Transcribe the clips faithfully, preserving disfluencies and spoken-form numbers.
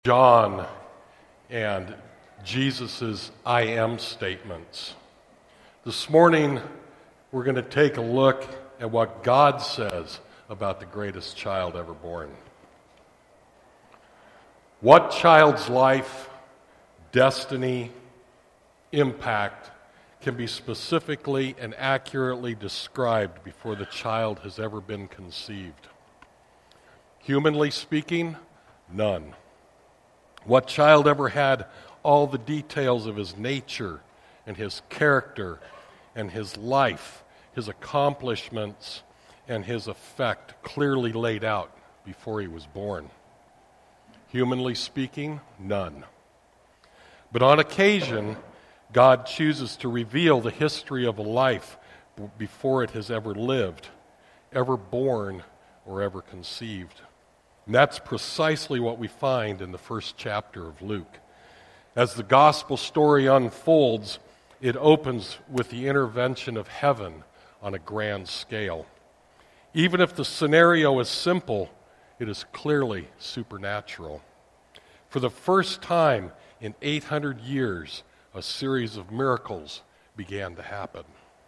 John and Jesus' I am statements. This morning, we're going to take a look at what God says about the greatest child ever born. What child's life, destiny, impact can be specifically and accurately described before the child has ever been conceived? Humanly speaking, none. What child ever had all the details of his nature and his character and his life, his accomplishments and his effect clearly laid out before he was born? Humanly speaking, none. But on occasion, God chooses to reveal the history of a life before it has ever lived, ever born, or ever conceived. And that's precisely what we find in the first chapter of Luke. As the gospel story unfolds, it opens with the intervention of heaven on a grand scale. Even if the scenario is simple, it is clearly supernatural. For the first time in eight hundred years, a series of miracles began to happen.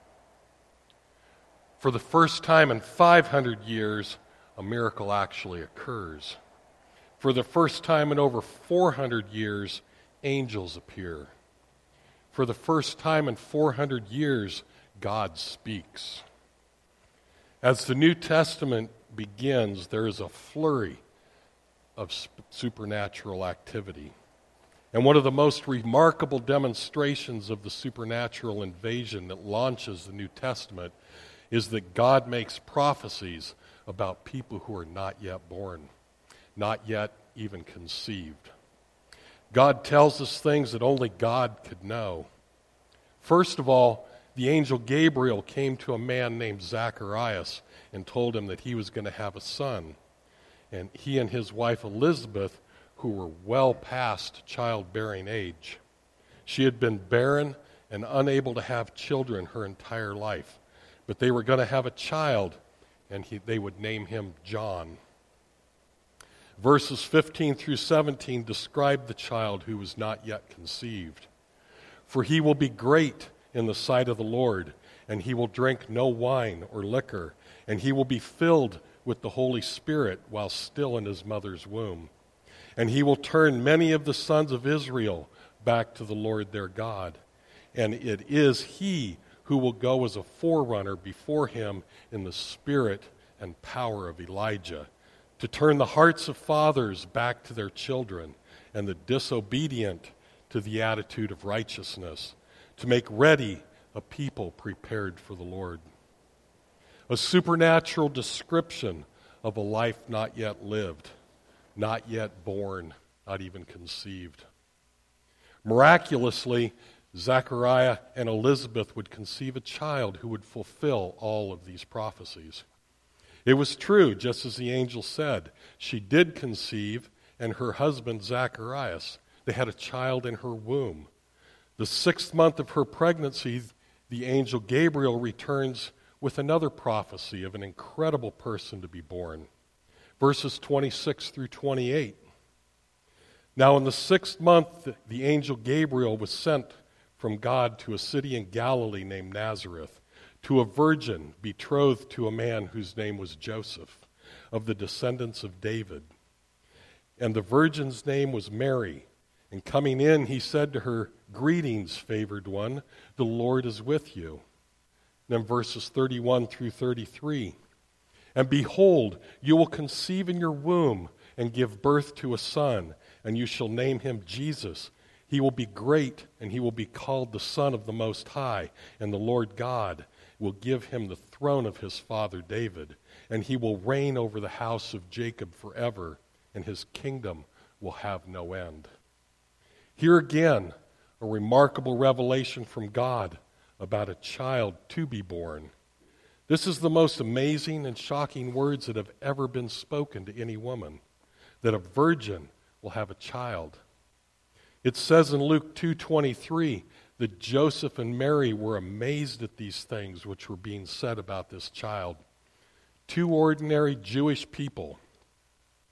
For the first time in five hundred years, a miracle actually occurs. For the first time in over four hundred years, angels appear. For the first time in four hundred years, God speaks. As the New Testament begins, there is a flurry of supernatural activity. And one of the most remarkable demonstrations of the supernatural invasion that launches the New Testament is that God makes prophecies about people who are not yet born, not yet even conceived. God tells us things that only God could know. First of all, the angel Gabriel came to a man named Zacharias and told him that he was going to have a son. And he and his wife Elizabeth, who were well past childbearing age, she had been barren and unable to have children her entire life. But they were going to have a child, and he, they would name him John. Verses fifteen through seventeen describe the child who was not yet conceived. For he will be great in the sight of the Lord, and he will drink no wine or liquor, and he will be filled with the Holy Spirit while still in his mother's womb. And he will turn many of the sons of Israel back to the Lord their God. And it is he who will go as a forerunner before him in the spirit and power of Elijah, to turn the hearts of fathers back to their children, and the disobedient to the attitude of righteousness, to make ready a people prepared for the Lord. A supernatural description of a life not yet lived, not yet born, not even conceived. Miraculously, Zechariah and Elizabeth would conceive a child who would fulfill all of these prophecies. It was true, just as the angel said. She did conceive, and her husband Zacharias, they had a child in her womb. The sixth month of her pregnancy, the angel Gabriel returns with another prophecy of an incredible person to be born. Verses twenty-six through twenty-eight. Now in the sixth month, the angel Gabriel was sent from God to a city in Galilee named Nazareth, to a virgin betrothed to a man whose name was Joseph, of the descendants of David. And the virgin's name was Mary. And coming in, he said to her, "Greetings, favored one, the Lord is with you." And then verses thirty-one through thirty-three. And behold, you will conceive in your womb and give birth to a son, and you shall name him Jesus. He will be great, and he will be called the Son of the Most High, and the Lord God will give him the throne of his father David, and he will reign over the house of Jacob forever, and his kingdom will have no end. Here again, a remarkable revelation from God about a child to be born. This is the most amazing and shocking words that have ever been spoken to any woman, that a virgin will have a child. It says in Luke two twenty-three that Joseph and Mary were amazed at these things which were being said about this child. Two ordinary Jewish people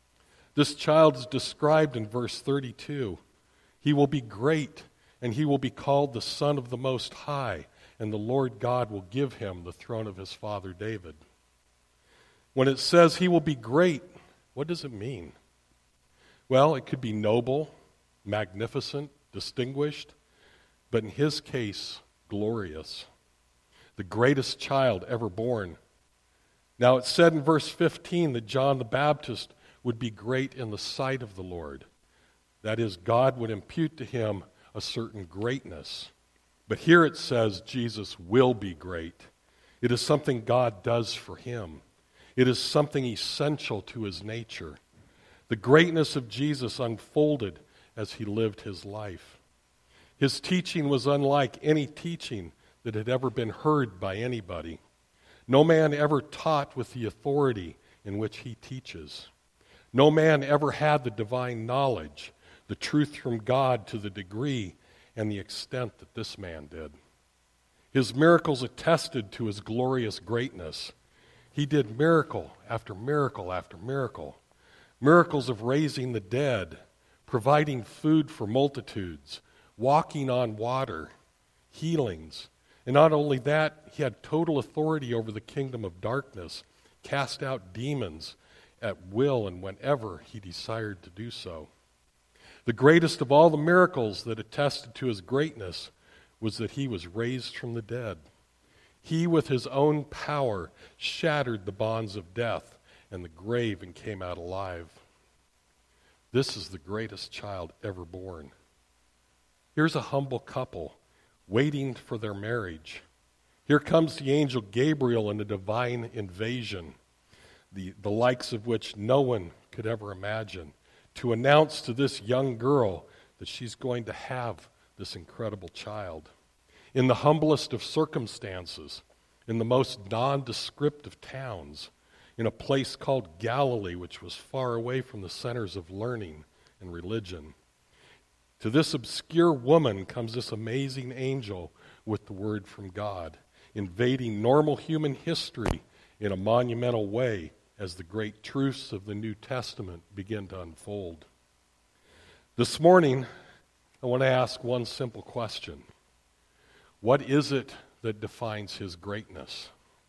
This child is described in verse thirty-two. He will be great, and he will be called the Son of the Most High, and the Lord God will give him the throne of his father David. When it says he will be great, what does it mean? Well, it could be noble, magnificent, distinguished, but in his case, glorious. The greatest child ever born. Now it said in verse fifteen that John the Baptist would be great in the sight of the Lord. That is, God would impute to him a certain greatness. But here it says Jesus will be great. It is something God does for him. It is something essential to his nature. The greatness of Jesus unfolded as he lived his life. His teaching was unlike any teaching that had ever been heard by anybody. No man ever taught with the authority in which he teaches. No man ever had the divine knowledge, the truth from God to the degree and the extent that this man did. His miracles attested to his glorious greatness. He did miracle after miracle after miracle. Miracles of raising the dead, providing food for multitudes, walking on water, healings. And not only that, he had total authority over the kingdom of darkness, cast out demons at will and whenever he desired to do so. The greatest of all the miracles that attested to his greatness was that he was raised from the dead. He, with his own power, shattered the bonds of death and the grave and came out alive. This is the greatest child ever born. Here's a humble couple waiting for their marriage. Here comes the angel Gabriel in a divine invasion, the, the likes of which no one could ever imagine, to announce to this young girl that she's going to have this incredible child. In the humblest of circumstances, in the most nondescript of towns, in a place called Galilee, which was far away from the centers of learning and religion. To this obscure woman comes this amazing angel with the word from God, invading normal human history in a monumental way as the great truths of the New Testament begin to unfold. This morning, I want to ask one simple question. What is it that defines his greatness?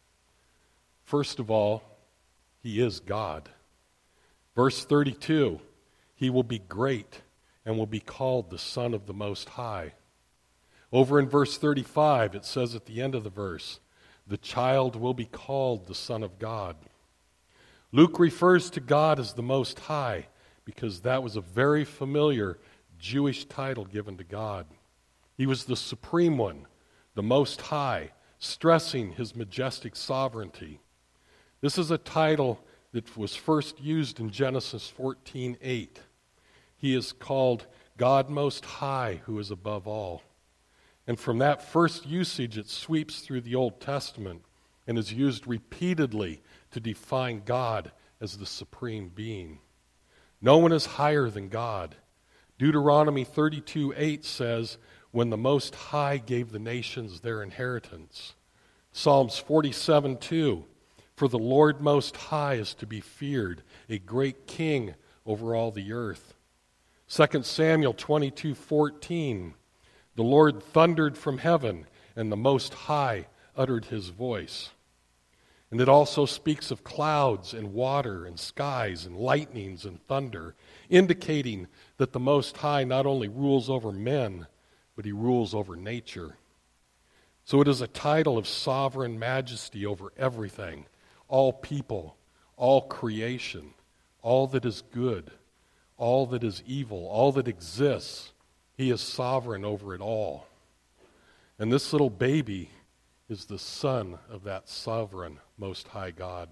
First of all, he is God. Verse thirty-two, he will be great and will be called the Son of the Most High. Over in verse thirty-five, it says at the end of the verse, the child will be called the Son of God. Luke refers to God as the Most High because that was a very familiar Jewish title given to God. He was the Supreme One, the Most High, stressing his majestic sovereignty. This is a title that was first used in Genesis fourteen eight. He is called God Most High, who is above all. And from that first usage, it sweeps through the Old Testament and is used repeatedly to define God as the supreme being. No one is higher than God. Deuteronomy thirty-two eight says, when the Most High gave the nations their inheritance. Psalms forty-seven two, for the Lord Most High is to be feared, a great king over all the earth. Second Samuel twenty-two fourteen, the Lord thundered from heaven, and the Most High uttered his voice. And it also speaks of clouds and water and skies and lightnings and thunder, indicating that the Most High not only rules over men, but he rules over nature. So it is a title of sovereign majesty over everything, all people, all creation, all that is good, all that is evil, all that exists. He is sovereign over it all. And this little baby is the son of that sovereign, Most High God.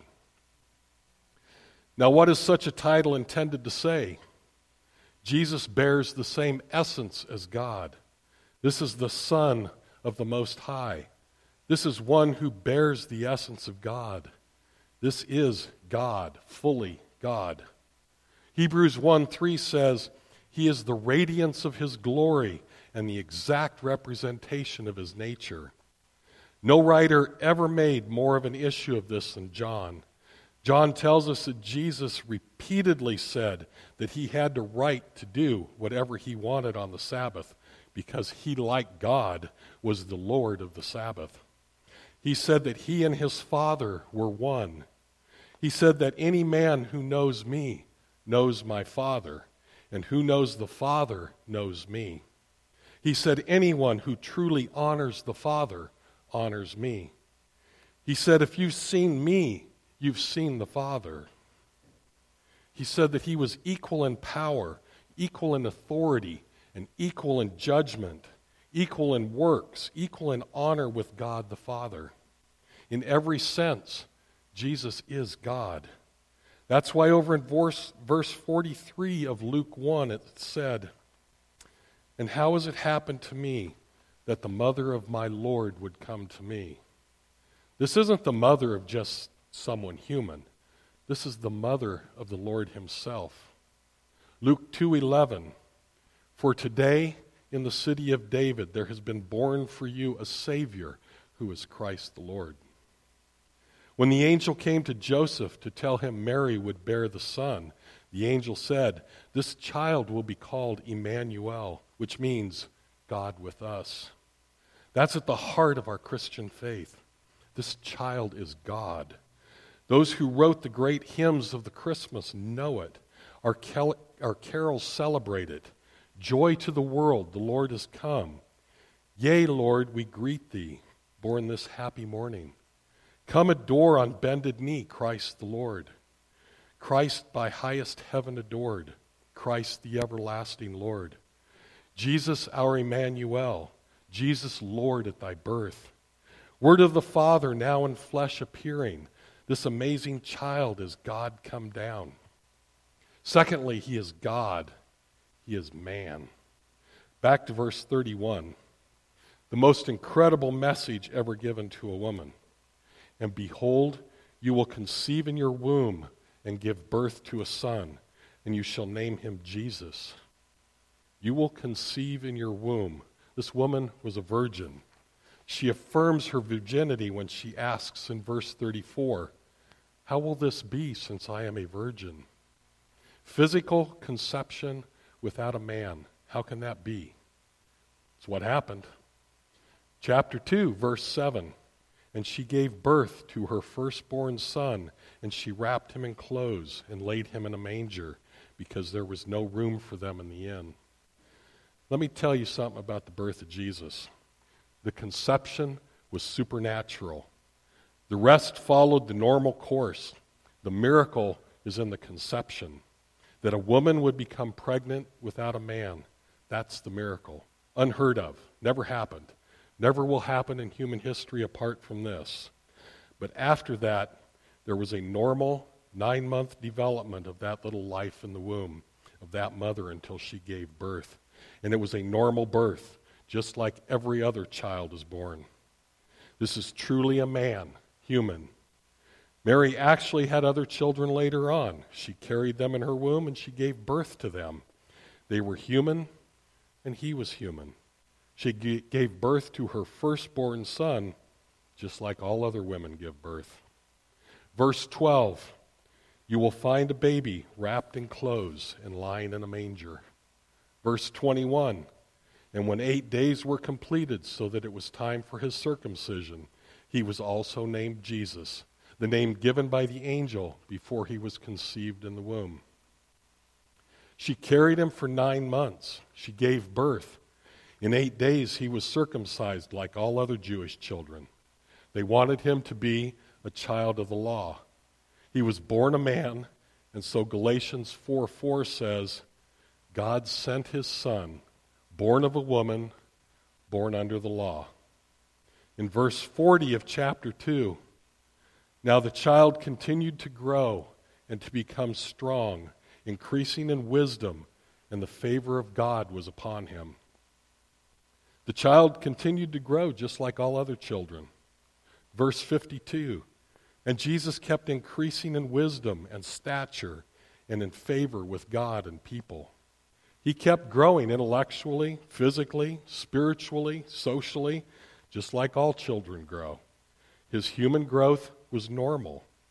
Now, what is such a title intended to say? Jesus bears the same essence as God. This is the Son of the Most High. This is one who bears the essence of God. This is God, fully God. Hebrews one three says, he is the radiance of his glory and the exact representation of his nature. No writer ever made more of an issue of this than John. John tells us that Jesus repeatedly said that he had the right to do whatever he wanted on the Sabbath because he, like God, was the Lord of the Sabbath. He said that he and his Father were one. He said that any man who knows me knows my Father, and who knows the Father knows me. He said anyone who truly honors the Father honors me. He said, if you've seen me, you've seen the Father. He said that he was equal in power, equal in authority, and equal in judgment, equal in works, equal in honor with God the Father. In every sense, Jesus is God. That's why over in verse, verse forty-three of Luke one it said, "And how has it happened to me that the mother of my Lord would come to me?" This isn't the mother of just someone human. This is the mother of the Lord himself. Luke two eleven, "For today in the city of David there has been born for you a Savior who is Christ the Lord." When the angel came to Joseph to tell him Mary would bear the son, the angel said, "This child will be called Emmanuel," which means God with us. That's at the heart of our Christian faith. This child is God. Those who wrote the great hymns of the Christmas know it. Our, cal- our carols celebrate it. Joy to the world, the Lord is come. Yea, Lord, we greet thee, born this happy morning. Come adore on bended knee Christ the Lord. Christ by highest heaven adored, Christ the everlasting Lord. Jesus our Emmanuel, Jesus Lord at thy birth. Word of the Father now in flesh appearing, this amazing child is God come down. Secondly, he is God, he is man. Back to verse thirty-one, the most incredible message ever given to a woman. "And behold, you will conceive in your womb and give birth to a son, and you shall name him Jesus." You will conceive in your womb. This woman was a virgin. She affirms her virginity when she asks in verse thirty-four, "How will this be since I am a virgin?" Physical conception without a man. How can that be? It's what happened. Chapter two, verse seven. "And she gave birth to her firstborn son, and she wrapped him in clothes and laid him in a manger, because there was no room for them in the inn." Let me tell you something about the birth of Jesus. The conception was supernatural. The rest followed the normal course. The miracle is in the conception. That a woman would become pregnant without a man, that's the miracle. Unheard of, never happened. Never will happen in human history apart from this. But after that, there was a normal nine-month development of that little life in the womb of that mother until she gave birth. And it was a normal birth, just like every other child is born. This is truly a man, human. Mary actually had other children later on. She carried them in her womb and she gave birth to them. They were human and he was human. She g- gave birth to her firstborn son, just like all other women give birth. Verse twelve, "You will find a baby wrapped in clothes and lying in a manger." Verse twenty-one, "And when eight days were completed so that it was time for his circumcision, he was also named Jesus, the name given by the angel before he was conceived in the womb." She carried him for nine months. She gave birth. In eight days he was circumcised like all other Jewish children. They wanted him to be a child of the law. He was born a man, and so Galatians four four says, God sent his son, born of a woman, born under the law. In verse forty of chapter two, "Now the child continued to grow and to become strong, increasing in wisdom, and the favor of God was upon him." The child continued to grow just like all other children. Verse fifty-two, "And Jesus kept increasing in wisdom and stature and in favor with God and people." He kept growing intellectually, physically, spiritually, socially, just like all children grow. His human growth was normal.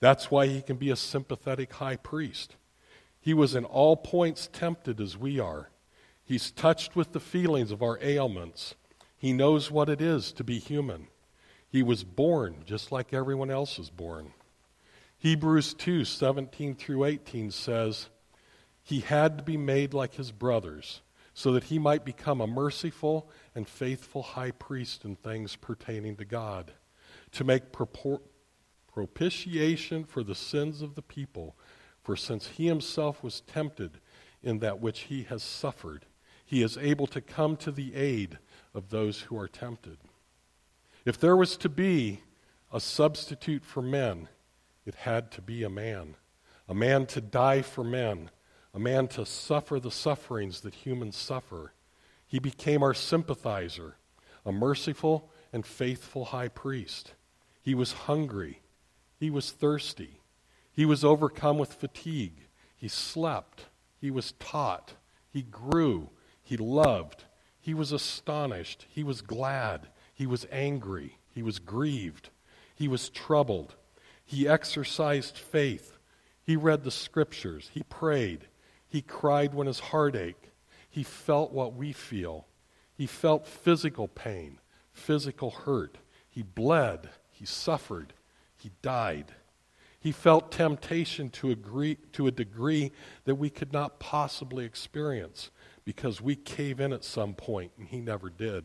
That's why he can be a sympathetic high priest. He was in all points tempted as we are. He's touched with the feelings of our ailments. He knows what it is to be human. He was born just like everyone else is born. Hebrews two, seventeen through eighteen says, he had to be made like his brothers, so that he might become a merciful and faithful high priest in things pertaining to God, to make propor- propitiation for the sins of the people. For since he himself was tempted in that which he has suffered, he is able to come to the aid of those who are tempted. If there was to be a substitute for men, it had to be a man. A man to die for men. A man to suffer the sufferings that humans suffer. He became our sympathizer, a merciful and faithful high priest. He was hungry. He was thirsty. He was overcome with fatigue. He slept. He was taught. He grew. He loved. He was astonished. He was glad. He was angry. He was grieved. He was troubled. He exercised faith. He read the scriptures. He prayed. He cried when his heart ached. He felt what we feel. He felt physical pain, physical hurt. He bled. He suffered. He died. He felt temptation to, agree, to a degree that we could not possibly experience because we cave in at some point, and he never did.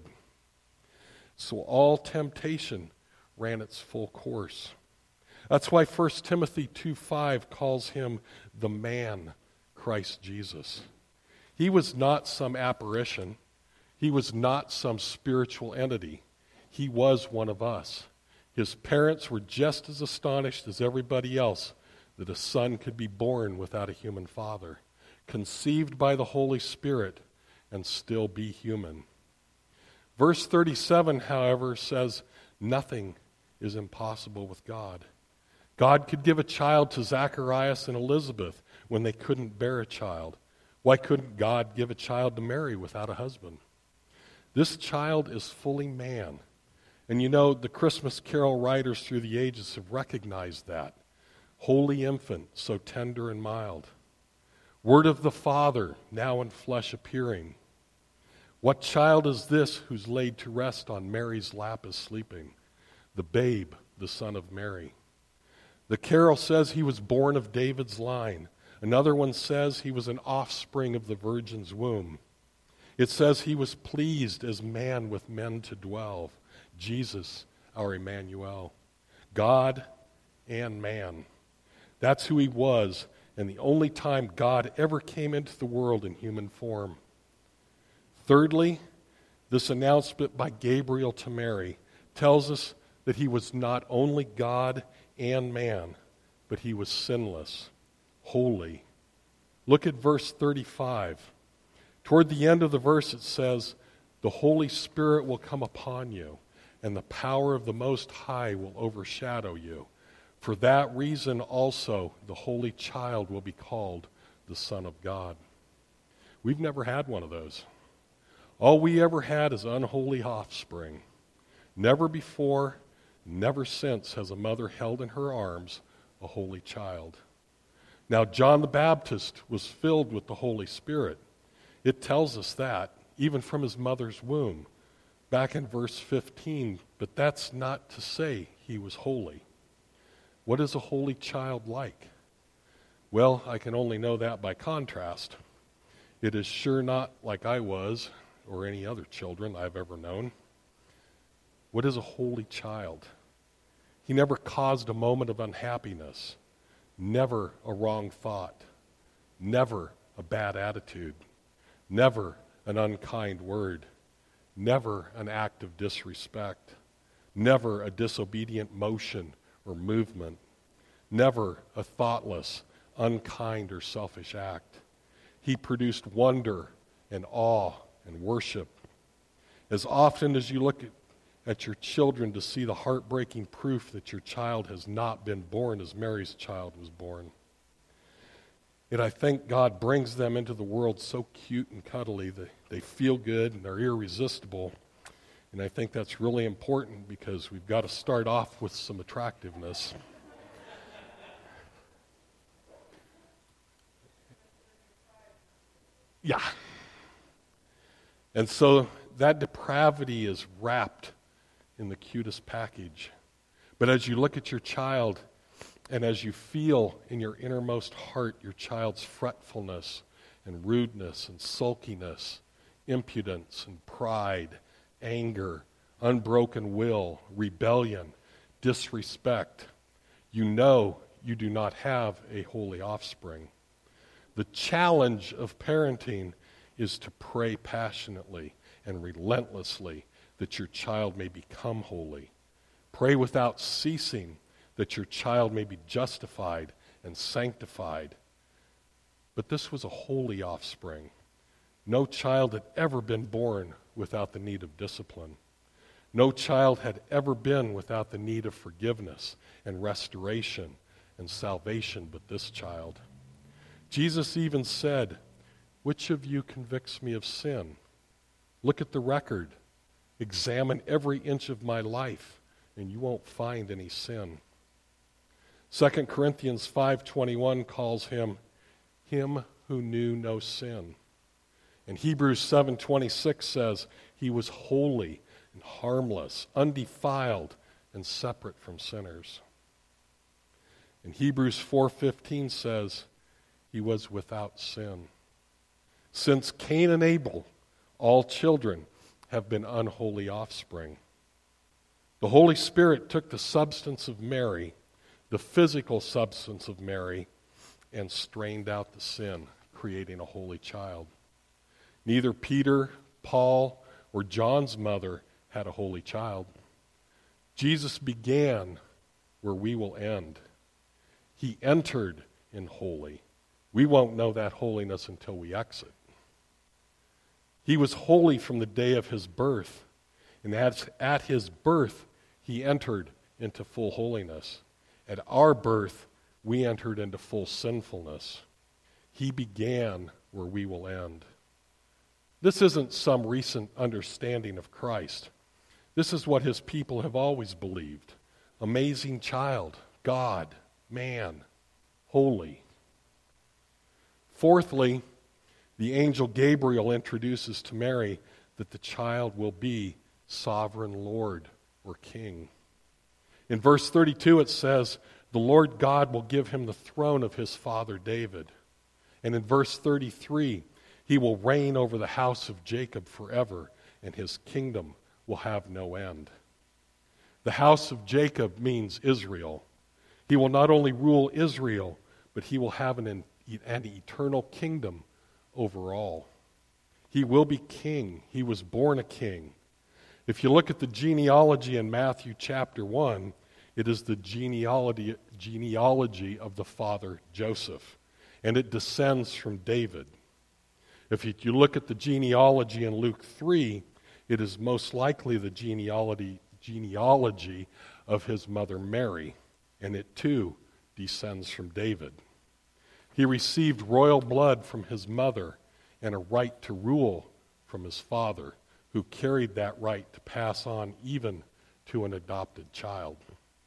So all temptation ran its full course. That's why First Timothy two five calls him the man, Christ Jesus. He was not some apparition. He was not some spiritual entity. He was one of us. His parents were just as astonished as everybody else that a son could be born without a human father, conceived by the Holy Spirit, and still be human. Verse thirty-seven, however, says nothing is impossible with God. God could give a child to Zacharias and Elizabeth when they couldn't bear a child. Why couldn't God give a child to Mary without a husband? This child is fully man. And you know, the Christmas carol writers through the ages have recognized that. Holy infant, so tender and mild. Word of the Father, now in flesh appearing. What child is this who's laid to rest on Mary's lap is sleeping? The babe, the son of Mary. The carol says he was born of David's line. Another one says he was an offspring of the virgin's womb. It says he was pleased as man with men to dwell. Jesus, our Emmanuel. God and man. That's who he was, and the only time God ever came into the world in human form. Thirdly, this announcement by Gabriel to Mary tells us that he was not only God and man, but he was sinless, holy. Look at verse thirty-five. Toward the end of the verse it says, the Holy Spirit will come upon you, and the power of the Most High will overshadow you. For that reason also the Holy Child will be called the Son of God. We've never had one of those. All we ever had is unholy offspring. Never before, never since has a mother held in her arms a holy child. Now, John the Baptist was filled with the Holy Spirit. It tells us that, even from his mother's womb, back in verse fifteen, but that's not to say he was holy. What is a holy child like? Well, I can only know that by contrast. It is sure not like I was, or any other children I've ever known. What is a holy child? He never caused a moment of unhappiness, never a wrong thought, never a bad attitude, never an unkind word, never an act of disrespect, never a disobedient motion or movement, never a thoughtless, unkind, or selfish act. He produced wonder and awe and worship. As often as you look at, at your children to see the heartbreaking proof that your child has not been born as Mary's child was born, yet I think God brings them into the world so cute and cuddly that they feel good and they're irresistible. And I think that's really important because we've got to start off with some attractiveness. Yeah. And so that depravity is wrapped in the cutest package. But as you look at your child, and as you feel in your innermost heart your child's fretfulness and rudeness and sulkiness, impudence and pride, anger, unbroken will, rebellion, disrespect, you know you do not have a holy offspring. The challenge of parenting is to pray passionately and relentlessly that your child may become holy. Pray without ceasing that your child may be justified and sanctified. But this was a holy offspring. No child had ever been born without the need of discipline. No child had ever been without the need of forgiveness and restoration and salvation but this child. Jesus even said, "Which of you convicts me of sin? Look at the record. Examine every inch of my life, and you won't find any sin." Second Corinthians five twenty-one calls him, him who knew no sin. And Hebrews seven twenty-six says, he was holy and harmless, undefiled, and separate from sinners. And Hebrews four fifteen says, he was without sin. Since Cain and Abel, all children have been unholy offspring. The Holy Spirit took the substance of Mary, the physical substance of Mary, and strained out the sin, creating a holy child. Neither Peter, Paul, or John's mother had a holy child. Jesus began where we will end. He entered in holy. We won't know that holiness until we exit. He was holy from the day of his birth, and at, at his birth, he entered into full holiness. At our birth, we entered into full sinfulness. He began where we will end. This isn't some recent understanding of Christ. This is what his people have always believed. Amazing child, God, man, holy. Fourthly, the angel Gabriel introduces to Mary that the child will be sovereign Lord or King. In verse thirty-two it says, the Lord God will give him the throne of his father David. And in verse thirty-three, he will reign over the house of Jacob forever, and his kingdom will have no end. The house of Jacob means Israel. He will not only rule Israel, but he will have an, an eternal kingdom over all. He will be king. He was born a king. If you look at the genealogy in Matthew chapter one, it is the genealogy, genealogy of the father Joseph, and it descends from David. If you, you look at the genealogy in Luke three, it is most likely the genealogy, genealogy of his mother Mary, and it too descends from David. He received royal blood from his mother and a right to rule from his father, who carried that right to pass on even to an adopted child.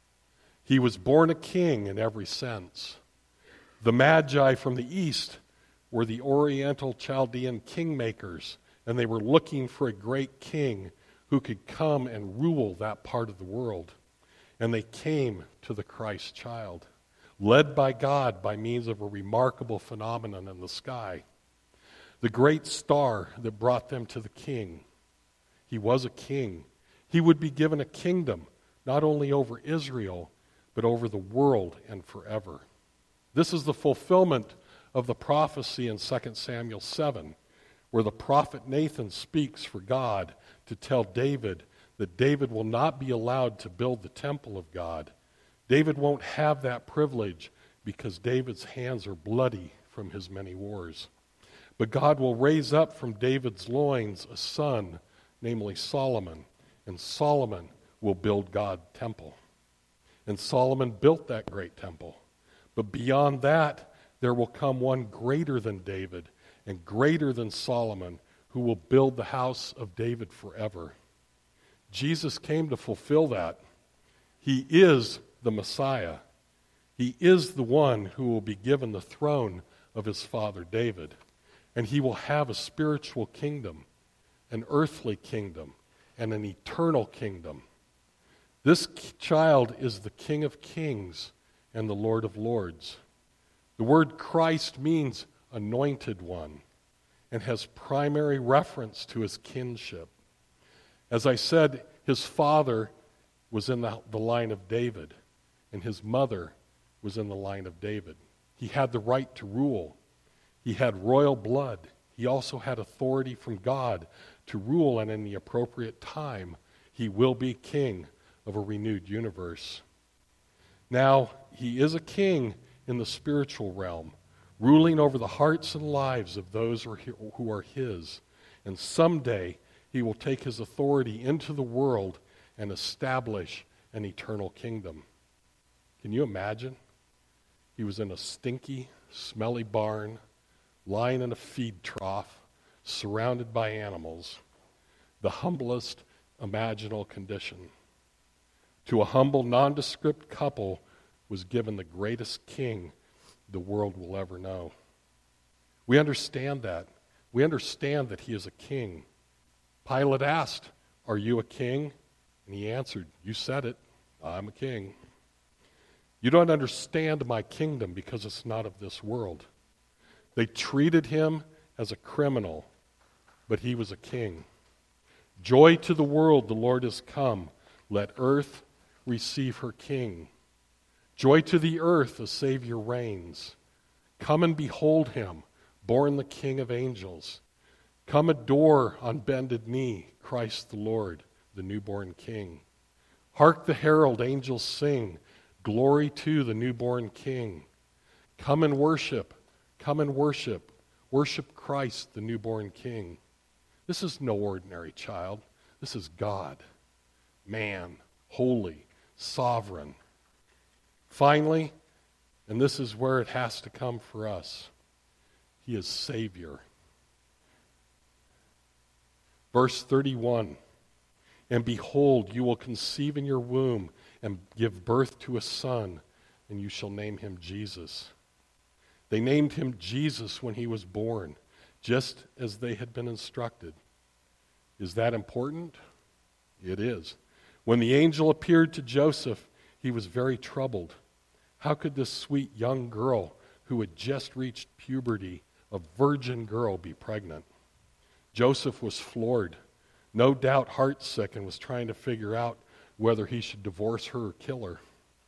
He was born a king in every sense. The Magi from the east were the Oriental Chaldean kingmakers, and they were looking for a great king who could come and rule that part of the world. And they came to the Christ child, led by God by means of a remarkable phenomenon in the sky. The great star that brought them to the king. He was a king. He would be given a kingdom, not only over Israel, but over the world and forever. This is the fulfillment of the prophecy in Second Samuel seven, where the prophet Nathan speaks for God to tell David that David will not be allowed to build the temple of God. David won't have that privilege because David's hands are bloody from his many wars. But God will raise up from David's loins a son, namely Solomon, and Solomon will build God's temple. And Solomon built that great temple. But beyond that, there will come one greater than David and greater than Solomon, who will build the house of David forever. Jesus came to fulfill that. He is the Messiah. He is the one who will be given the throne of his father David. And he will have a spiritual kingdom, an earthly kingdom, and an eternal kingdom. This child is the King of Kings and the Lord of Lords. The word Christ means anointed one and has primary reference to his kinship. As I said, his father was in the, the line of David, and his mother was in the line of David. He had the right to rule. He had royal blood. He also had authority from God to rule, and in the appropriate time, he will be king of a renewed universe. Now, he is a king in the spiritual realm, ruling over the hearts and lives of those who are his. And someday, he will take his authority into the world and establish an eternal kingdom. Can you imagine? He was in a stinky, smelly barn, lying in a feed trough, surrounded by animals, the humblest imaginable condition. To a humble, nondescript couple was given the greatest king the world will ever know. We understand that. We understand that he is a king. Pilate asked, "Are you a king?" And he answered, "You said it. I'm a king. You don't understand my kingdom because it's not of this world." They treated him as a criminal, but he was a king. Joy to the world, the Lord is come. Let earth receive her king. Joy to the earth, the Savior reigns. Come and behold him, born the King of angels. Come adore on bended knee, Christ the Lord, the newborn King. Hark the herald angels sing, glory to the newborn King. Come and worship, come and worship, worship Christ the newborn King. This is no ordinary child. This is God, man, holy, sovereign. Finally, and this is where it has to come for us, he is Savior. Verse thirty-one, and behold, you will conceive in your womb and give birth to a son, and you shall name him Jesus. They named him Jesus when he was born, just as they had been instructed. Is that important? It is. When the angel appeared to Joseph, he was very troubled. How could this sweet young girl who had just reached puberty, a virgin girl, be pregnant? Joseph was floored, no doubt heartsick, and was trying to figure out whether he should divorce her or kill her.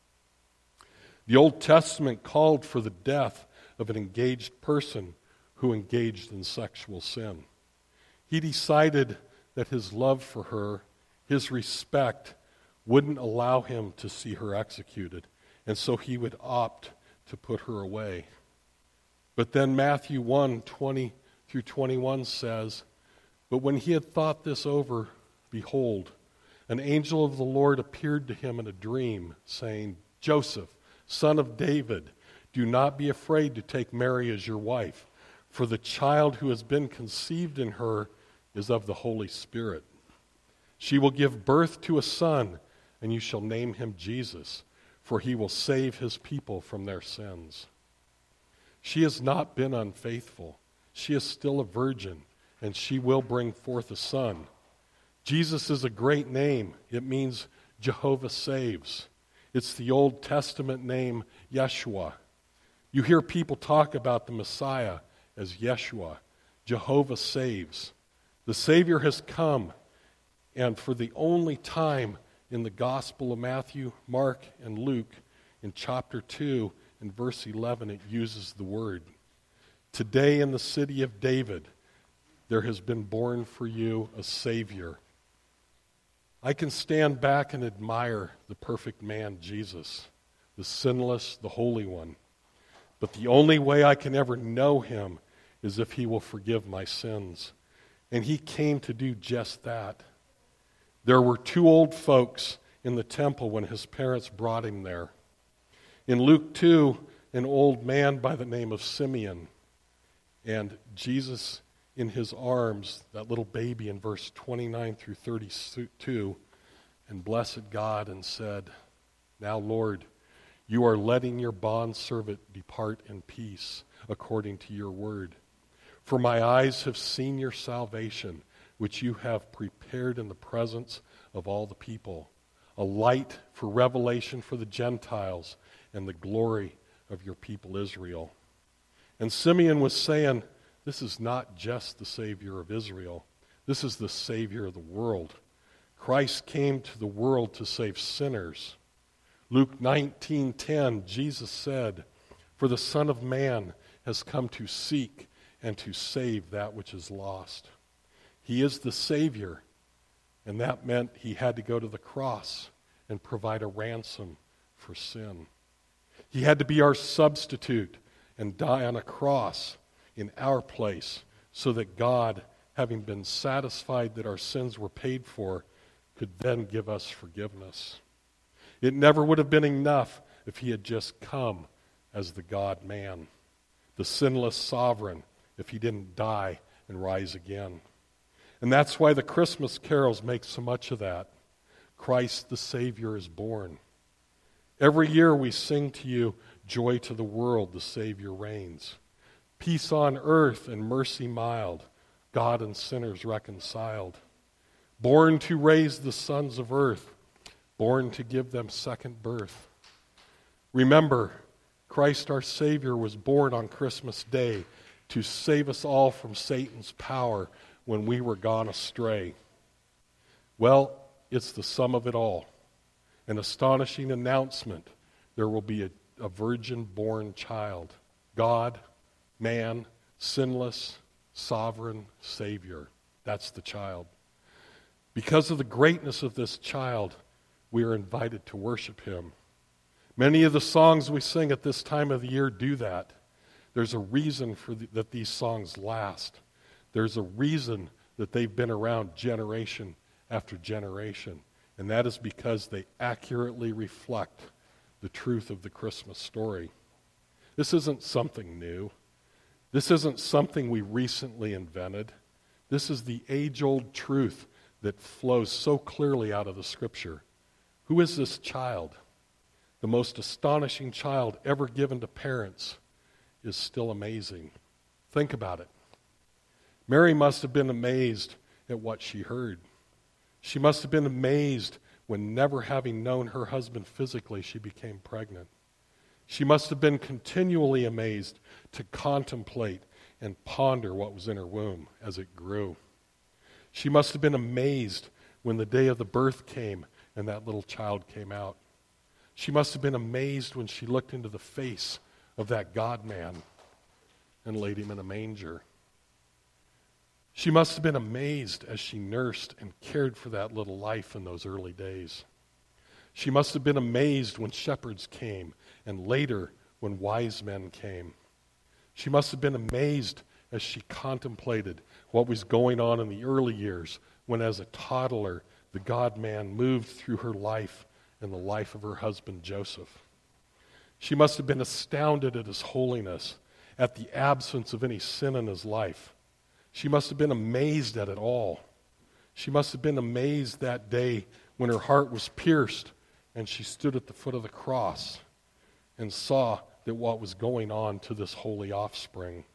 The Old Testament called for the death of an engaged person who engaged in sexual sin. He decided that his love for her, his respect, wouldn't allow him to see her executed, and so he would opt to put her away. But then Matthew one, twenty through twenty-one says, "But when he had thought this over, behold, an angel of the Lord appeared to him in a dream, saying, 'Joseph, son of David, do not be afraid to take Mary as your wife, for the child who has been conceived in her is of the Holy Spirit. She will give birth to a son, and you shall name him Jesus, for he will save his people from their sins.' She has not been unfaithful. She is still a virgin, and she will bring forth a son. Jesus is a great name. It means Jehovah saves. It's the Old Testament name Yeshua. You hear people talk about the Messiah as Yeshua. Jehovah saves. The Savior has come, and for the only time in the Gospel of Matthew, Mark, and Luke, in chapter two, in verse eleven, it uses the word. Today in the city of David, there has been born for you a Savior. I can stand back and admire the perfect man, Jesus, the sinless, the Holy One. But the only way I can ever know him is if he will forgive my sins. And he came to do just that. There were two old folks in the temple when his parents brought him there. In Luke two, an old man by the name of Simeon, and Jesus in his arms, that little baby in verse twenty-nine through thirty-two, and blessed God and said, 'Now, Lord, you are letting your bondservant depart in peace according to your word. For my eyes have seen your salvation, which you have prepared in the presence of all the people, a light for revelation for the Gentiles and the glory of your people Israel." And Simeon was saying, this is not just the Savior of Israel. This is the Savior of the world. Christ came to the world to save sinners. Luke nineteen ten, Jesus said, "For the Son of Man has come to seek and to save that which is lost." He is the Savior, and that meant he had to go to the cross and provide a ransom for sin. He had to be our substitute and die on a cross in our place so that God, having been satisfied that our sins were paid for, could then give us forgiveness. It never would have been enough if he had just come as the God-man, the sinless sovereign, if he didn't die and rise again. And that's why the Christmas carols make so much of that. Christ the Savior is born. Every year we sing to you, "Joy to the world, the Savior reigns. Peace on earth and mercy mild, God and sinners reconciled. Born to raise the sons of earth, born to give them second birth." Remember, Christ our Savior was born on Christmas Day to save us all from Satan's power when we were gone astray. Well, it's the sum of it all. An astonishing announcement. There will be a, a virgin-born child. God, man, sinless, sovereign Savior. That's the child. Because of the greatness of this child, we are invited to worship him. Many of the songs we sing at this time of the year do that. There's a reason for the, that these songs last. There's a reason that they've been around generation after generation, and that is because they accurately reflect the truth of the Christmas story. This isn't something new. This isn't something we recently invented. This is the age-old truth that flows so clearly out of the Scripture. Who is this child? The most astonishing child ever given to parents is still amazing. Think about it. Mary must have been amazed at what she heard. She must have been amazed when, never having known her husband physically, she became pregnant. She must have been continually amazed to contemplate and ponder what was in her womb as it grew. She must have been amazed when the day of the birth came and that little child came out. She must have been amazed when she looked into the face of that God-man and laid him in a manger. She must have been amazed as she nursed and cared for that little life in those early days. She must have been amazed when shepherds came and later when wise men came. She must have been amazed as she contemplated what was going on in the early years when, as a toddler, the God-man moved through her life and the life of her husband Joseph. She must have been astounded at his holiness, at the absence of any sin in his life. She must have been amazed at it all. She must have been amazed that day when her heart was pierced and she stood at the foot of the cross and saw that what was going on to this holy offspring.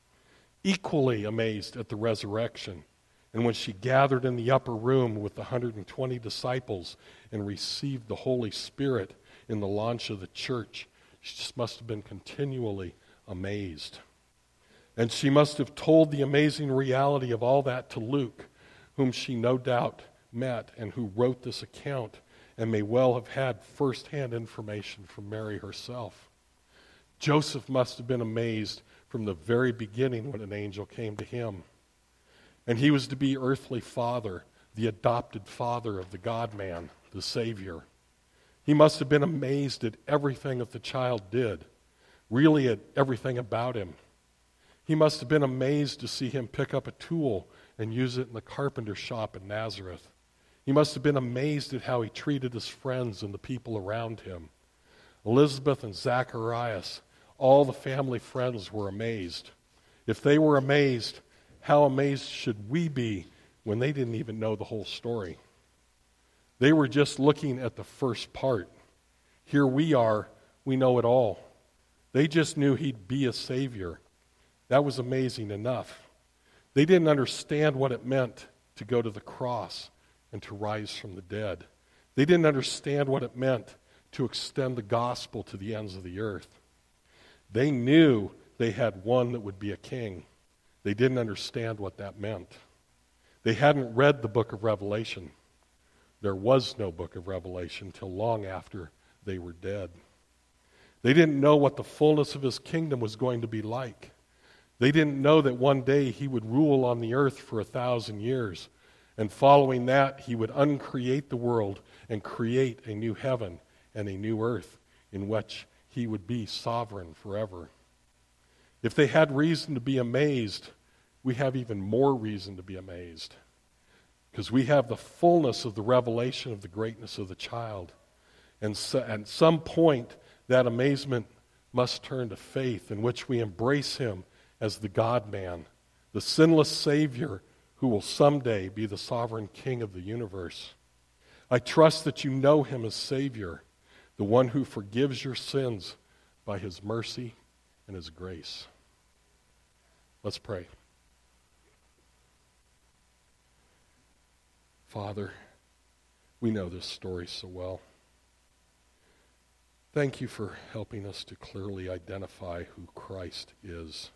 Equally amazed at the resurrection, and when she gathered in the upper room with the one hundred twenty disciples and received the Holy Spirit in the launch of the church, she just must have been continually amazed. And she must have told the amazing reality of all that to Luke, whom she no doubt met and who wrote this account and may well have had firsthand information from Mary herself. Joseph must have been amazed from the very beginning when an angel came to him. And he was to be earthly father, the adopted father of the God-man, the Savior. He must have been amazed at everything that the child did, really at everything about him. He must have been amazed to see him pick up a tool and use it in the carpenter shop in Nazareth. He must have been amazed at how he treated his friends and the people around him. Elizabeth and Zacharias, all the family friends were amazed. If they were amazed, how amazed should we be when they didn't even know the whole story? They were just looking at the first part. Here we are, we know it all. They just knew he'd be a Savior. That was amazing enough. They didn't understand what it meant to go to the cross and to rise from the dead. They didn't understand what it meant to extend the gospel to the ends of the earth. They knew they had one that would be a king. They didn't understand what that meant. They hadn't read the book of Revelation. There was no book of Revelation till long after they were dead. They didn't know what the fullness of his kingdom was going to be like. They didn't know that one day he would rule on the earth for a thousand years, and following that he would uncreate the world and create a new heaven and a new earth in which he would be sovereign forever. If they had reason to be amazed, we have even more reason to be amazed, because we have the fullness of the revelation of the greatness of the child. And so, at some point, that amazement must turn to faith, in which we embrace him as the God-man, the sinless Savior who will someday be the sovereign King of the universe. I trust that you know him as Savior, the one who forgives your sins by his mercy and his grace. Let's pray. Father, we know this story so well. Thank you for helping us to clearly identify who Christ is.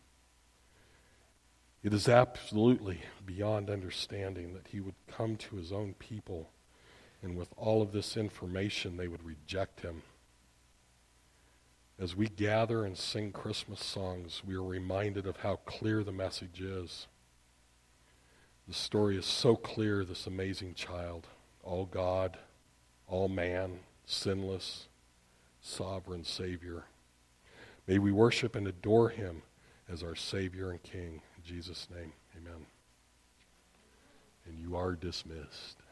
It is absolutely beyond understanding that he would come to his own people, and with all of this information, they would reject him. As we gather and sing Christmas songs, we are reminded of how clear the message is. The story is so clear, this amazing child, all God, all man, sinless, sovereign Savior. May we worship and adore him as our Savior and King. In Jesus' name, amen. And you are dismissed.